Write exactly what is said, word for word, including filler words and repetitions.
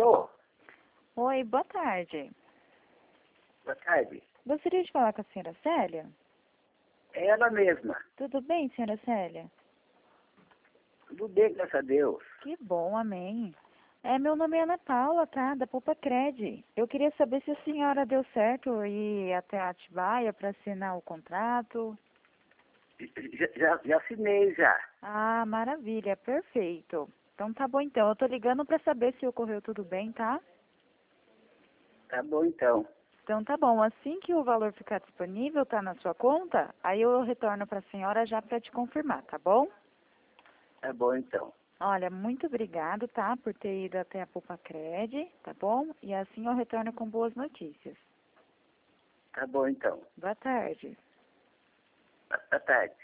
Alô? Oi, boa tarde. Boa tarde. Gostaria de falar com a senhora Célia? É ela mesma. Tudo bem, senhora Célia? Tudo bem, graças a Deus. Que bom, amém. É, meu nome é Ana Paula, tá? Da Poupa Cred. Eu queria saber se a senhora deu certo ir até a Atibaia para assinar o contrato. Já, já, já assinei já. Ah, maravilha, perfeito. Então tá bom então. Eu tô ligando para saber se ocorreu tudo bem, tá? Tá bom então. Então tá bom. Assim que o valor ficar disponível, tá na sua conta, aí eu retorno para a senhora já para te confirmar, tá bom? Tá bom então. Olha, muito obrigado, tá, por ter ido até a Poupa Cred, tá bom? E assim eu retorno com boas notícias. Tá bom então. Boa tarde. Boa tarde.